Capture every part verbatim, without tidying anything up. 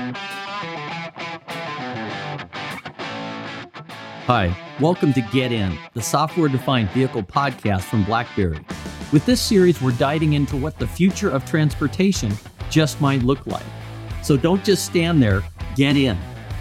Hi, welcome to Get In, the software-defined vehicle podcast from BlackBerry. With this series, we're diving into what the future of transportation just might look like. So don't just stand there, get in.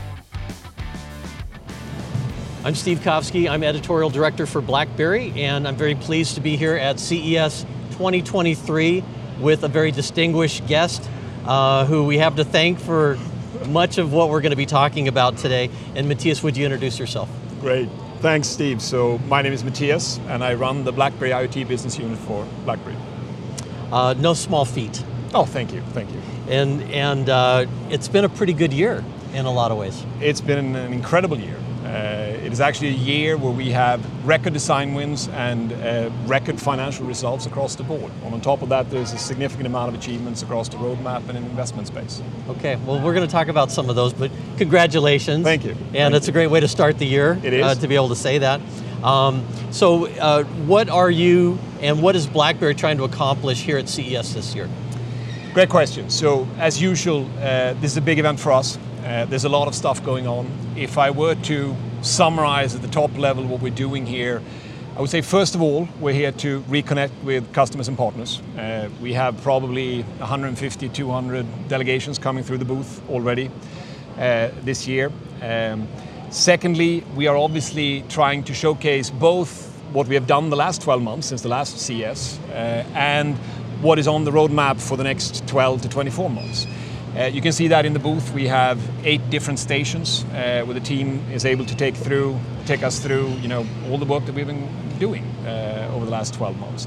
I'm Steve Kovsky, I'm Editorial Director for BlackBerry, and I'm very pleased to be here at C E S twenty twenty-three with a very distinguished guest uh, who we have to thank for much of what we're going to be talking about today. And Matthias, would you introduce yourself? Great. Thanks, Steve. So my name is Matthias, and I run the BlackBerry IoT business unit for BlackBerry. Uh, no small feat. Oh, thank you, thank you. And, and uh, it's been a pretty good year in a lot of ways. It's been an incredible year. Uh, it is actually a year where we have record design wins and uh, record financial results across the board. And on top of that, there's a significant amount of achievements across the roadmap and in investment space. Okay, well, we're going to talk about some of those, but congratulations. Thank you. And Thank it's you. a great way to start the year. It is. Uh, to be able to say that. Um, so uh, what are you and what is BlackBerry trying to accomplish here at C E S this year? Great question. So as usual, uh, this is a big event for us. Uh, there's a lot of stuff going on. If I were to summarize at the top level what we're doing here, I would say first of all, we're here to reconnect with customers and partners. Uh, we have probably one hundred fifty, two hundred delegations coming through the booth already uh, this year. Um, secondly, we are obviously trying to showcase both what we have done the last twelve months since the last C E S uh, and what is on the roadmap for the next twelve to twenty-four months. Uh, you can see that in the booth. We have eight different stations uh, where the team is able to take through, take us through, you know, all the work that we've been doing uh, over the last twelve months. So,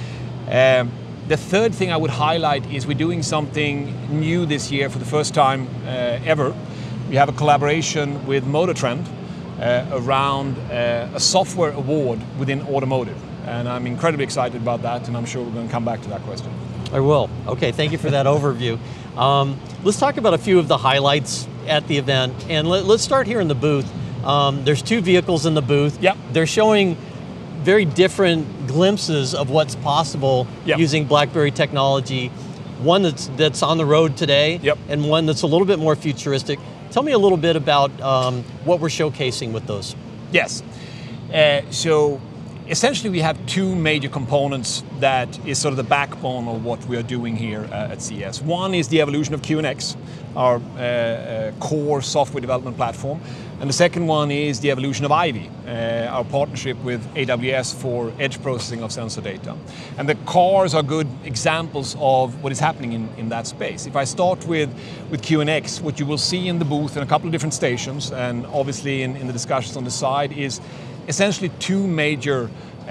um, the third thing I would highlight is we're doing something new this year for the first time uh, ever. We have a collaboration with MotorTrend uh, around uh, a software award within automotive, and I'm incredibly excited about that, and I'm sure we're going to come back to that question. I will. Okay, thank you for that overview. Um, let's talk about a few of the highlights at the event, and let, let's start here in the booth. Um, there's two vehicles in the booth. Yep. They're showing very different glimpses of what's possible yep. using BlackBerry technology. One that's that's on the road today, yep. and one that's a little bit more futuristic. Tell me a little bit about um, what we're showcasing with those. Yes. Uh, so. Essentially, we have two major components that is sort of the backbone of what we are doing here uh, at C E S. One is the evolution of Q N X, our uh, uh, core software development platform. And the second one is the evolution of IVY, uh, our partnership with A W S for edge processing of sensor data. And the cars are good examples of what is happening in, in that space. If I start with, with Q N X, what you will see in the booth in a couple of different stations, and obviously in, in the discussions on the side, is essentially two major uh,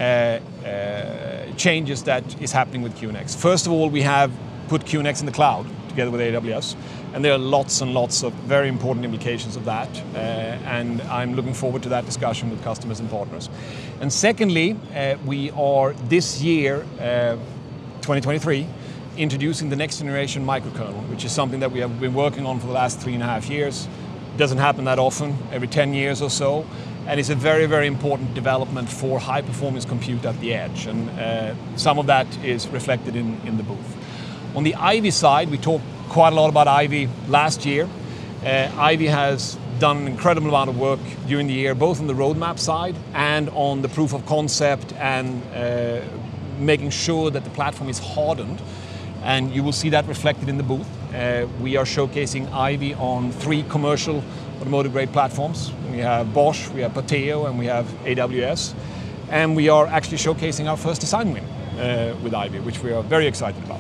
uh, changes that is happening with Q N X. First of all, we have put Q N X in the cloud together with A W S, and there are lots and lots of very important implications of that, uh, and I'm looking forward to that discussion with customers and partners. And secondly, uh, we are this year, uh, twenty twenty-three, introducing the next generation microkernel, which is something that we have been working on for the last three and a half years. It doesn't happen that often, every ten years or so. And it's a very, very important development for high-performance compute at the edge. And uh, some of that is reflected in, in the booth. On the IVY side, we talked quite a lot about IVY last year. Uh, IVY has done an incredible amount of work during the year, both on the roadmap side and on the proof of concept and uh, making sure that the platform is hardened. And you will see that reflected in the booth. Uh, we are showcasing IVY on three commercial automotive grade platforms. We have Bosch, we have Pateo, and we have A W S. And we are actually showcasing our first design win uh, with IVY, which we are very excited about.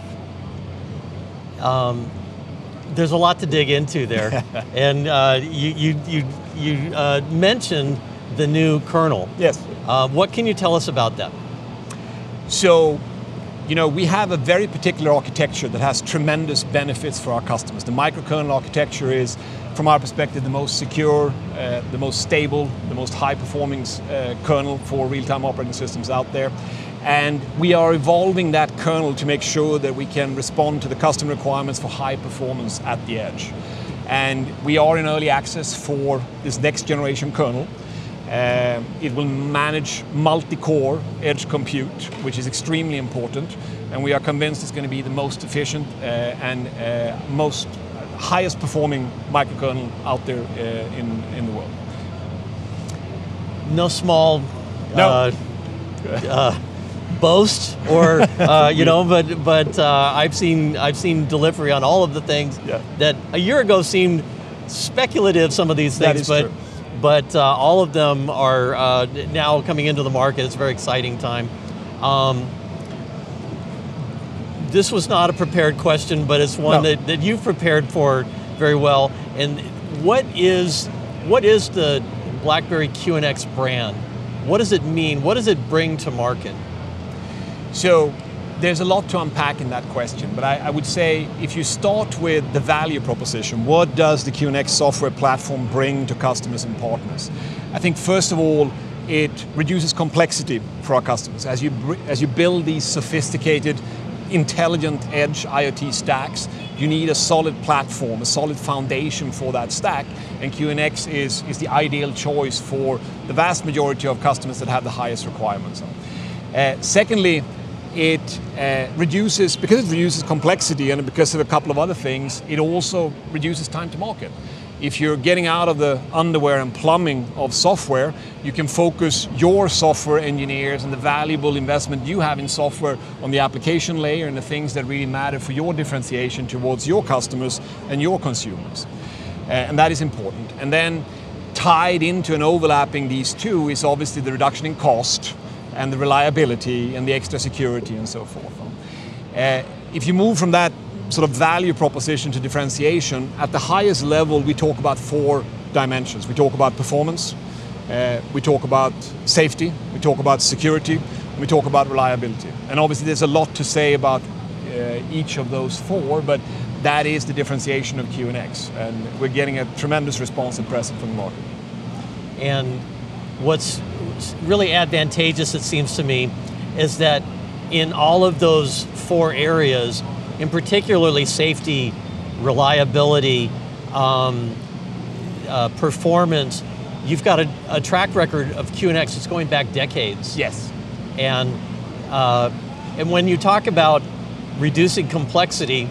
Um, there's a lot to dig into there. And uh, you, you, you, you uh, mentioned the new kernel. Yes. Uh, what can you tell us about that? So, you know, we have a very particular architecture that has tremendous benefits for our customers. The microkernel architecture is, from our perspective, the most secure, uh, the most stable, the most high-performing uh, kernel for real-time operating systems out there. And we are evolving that kernel to make sure that we can respond to the customer requirements for high performance at the edge. And we are in early access for this next generation kernel. Uh, it will manage multi-core edge compute, which is extremely important, and we are convinced it's going to be the most efficient uh, and uh, most highest performing microkernel out there uh, in, in the world. No small no. Uh, uh, boast, or uh, you know, but but uh, I've seen I've seen delivery on all of the things yeah. that a year ago seemed speculative. Some of these things, that is but true. but uh, all of them are uh, now coming into the market. It's a very exciting time. Um, this was not a prepared question, but it's one no. that, that you've prepared for very well. And what is what is the BlackBerry Q N X brand? What does it mean? What does it bring to market? So there's a lot to unpack in that question, but I, I would say if you start with the value proposition, what does the Q N X software platform bring to customers and partners? I think first of all, it reduces complexity for our customers. As you, as you build these sophisticated, intelligent edge IoT stacks, you need a solid platform, a solid foundation for that stack, and Q N X is, is the ideal choice for the vast majority of customers that have the highest requirements. Uh, secondly, it uh, reduces, because it reduces complexity and because of a couple of other things, it also reduces time to market. If you're getting out of the underwear and plumbing of software, you can focus your software engineers and the valuable investment you have in software on the application layer and the things that really matter for your differentiation towards your customers and your consumers. Uh, and that is important. And then tied into and overlapping these two is obviously the reduction in cost and the reliability and the extra security and so forth. Uh, if you move from that sort of value proposition to differentiation, at the highest level we talk about four dimensions. We talk about performance, uh, we talk about safety, we talk about security, and we talk about reliability. And obviously there's a lot to say about uh, each of those four, but that is the differentiation of Q N X, and we're getting a tremendous response at present from the market. And what's really advantageous, it seems to me, is that in all of those four areas, in particularly safety, reliability, um, uh, performance, you've got a, a track record of Q N X that's going back decades. Yes. And, uh, and when you talk about reducing complexity,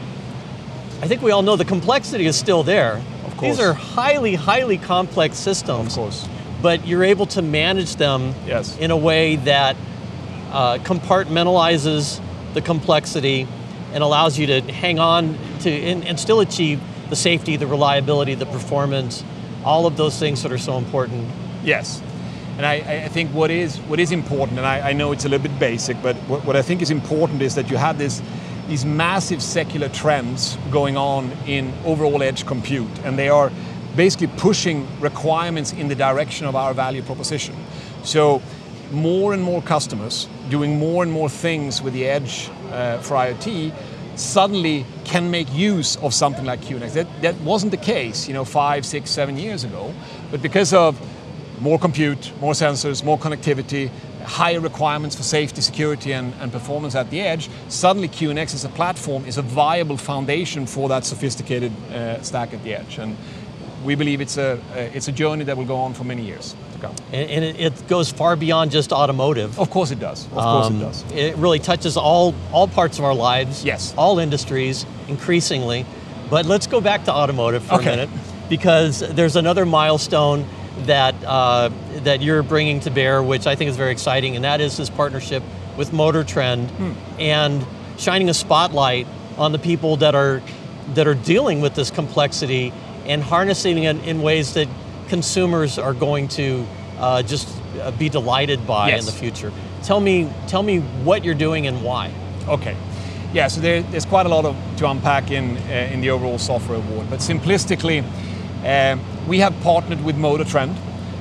I think we all know the complexity is still there. Of course. These are highly, highly complex systems. Of course. But you're able to manage them yes. in a way that uh, compartmentalizes the complexity and allows you to hang on to and, and still achieve the safety, the reliability, the performance, all of those things that are so important. Yes, and I, I think what is what is important, and I, I know it's a little bit basic, but what, what I think is important is that you have this these massive secular trends going on in overall edge compute, and they are basically pushing requirements in the direction of our value proposition. So more and more customers doing more and more things with the edge uh, for IoT suddenly can make use of something like Q N X. That, that wasn't the case, you know, five, six, seven years ago, but because of more compute, more sensors, more connectivity, higher requirements for safety, security, and, and performance at the edge, suddenly Q N X as a platform is a viable foundation for that sophisticated uh, stack at the edge. And we believe it's a, it's a journey that will go on for many years to come. And, and it, it goes far beyond just automotive. Of course it does. Of course um, it does. It really touches all, all parts of our lives. Yes. All industries, increasingly. But let's go back to automotive for okay. a minute, because there's another milestone that, uh, that you're bringing to bear, which I think is very exciting, and that is this partnership with MotorTrend hmm. and shining a spotlight on the people that are, that are dealing with this complexity and harnessing it in ways that consumers are going to uh, just uh, be delighted by yes. in the future. Tell me, tell me what you're doing and why. Okay, yeah. So there, there's quite a lot of, to unpack in uh, in the overall software award. But simplistically, uh, we have partnered with MotorTrend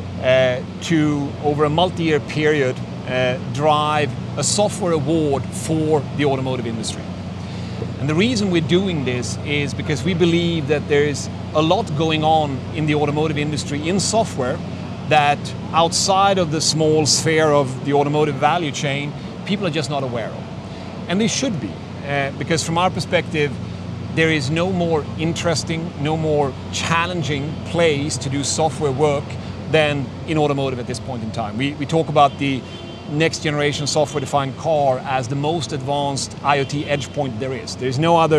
uh, to, over a multi-year period, uh, drive a software award for the automotive industry. And the reason we're doing this is because we believe that there is a lot going on in the automotive industry in software that outside of the small sphere of the automotive value chain, people are just not aware of. And they should be, uh, because from our perspective, there is no more interesting, no more challenging place to do software work than in automotive at this point in time. We, we talk about the next generation software-defined car as the most advanced IoT edge point there is. There's no other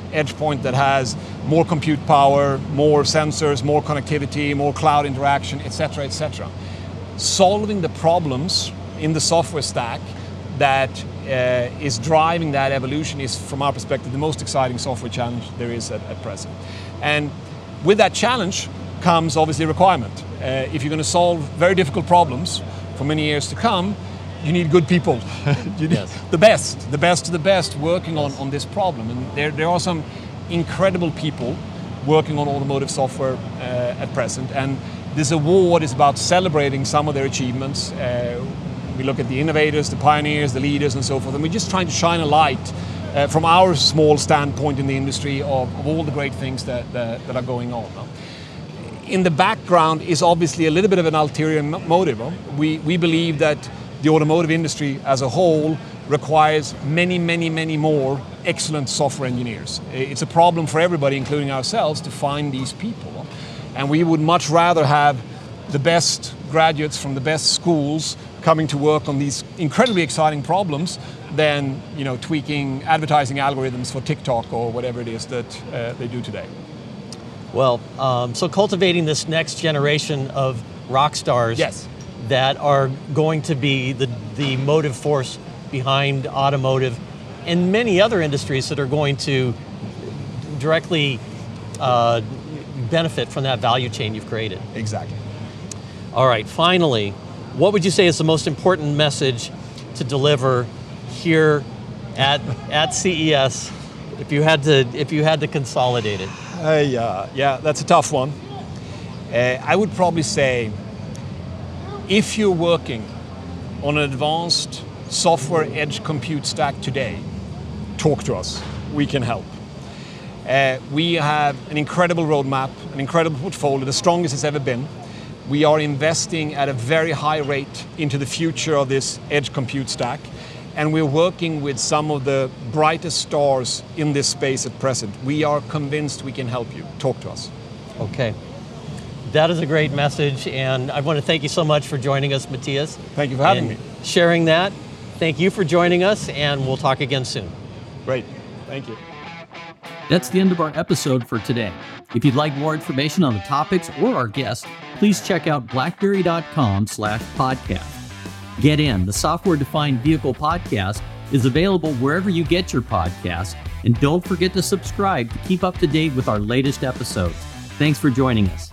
edge point that has more compute power, more sensors, more connectivity, more cloud interaction, et cetera, et cetera. Solving the problems in the software stack that uh, is driving that evolution is, from our perspective, the most exciting software challenge there is at, at present. And with that challenge comes obviously a requirement. Uh, if you're going to solve very difficult problems for many years to come, you need good people. You need yes. the best, the best of the best working on, on this problem. And there, there are some incredible people working on automotive software uh, at present. And this award is about celebrating some of their achievements. Uh, we look at the innovators, the pioneers, the leaders, and so forth. And we're just trying to shine a light uh, from our small standpoint in the industry of, of all the great things that, that, that are going on. In the background is obviously a little bit of an ulterior motive. We, we believe that the automotive industry as a whole requires many, many, many more excellent software engineers. It's a problem for everybody, including ourselves, to find these people. And we would much rather have the best graduates from the best schools coming to work on these incredibly exciting problems than, you know, tweaking advertising algorithms for TikTok or whatever it is that uh, they do today. Well, um, so cultivating this next generation of rock stars yes. that are going to be the, the motive force behind automotive and many other industries that are going to directly uh, benefit from that value chain you've created. Exactly. All right, finally, what would you say is the most important message to deliver here at, at C E S if you had to, if you had to consolidate it? Uh, yeah, yeah, that's a tough one. Uh, I would probably say, if you're working on an advanced software edge compute stack today, talk to us. We can help. Uh, we have an incredible roadmap, an incredible portfolio, the strongest it's ever been. We are investing at a very high rate into the future of this edge compute stack. And we're working with some of the brightest stars in this space at present. We are convinced we can help you. Talk to us. Okay. That is a great message, and I want to thank you so much for joining us, Matthias. Thank you for having and me. Sharing that. Thank you for joining us, and we'll talk again soon. Great. Thank you. That's the end of our episode for today. If you'd like more information on the topics or our guests, please check out blackberry.com slash podcast. Get In, the software-defined vehicle podcast, is available wherever you get your podcasts, and don't forget to subscribe to keep up to date with our latest episodes. Thanks for joining us.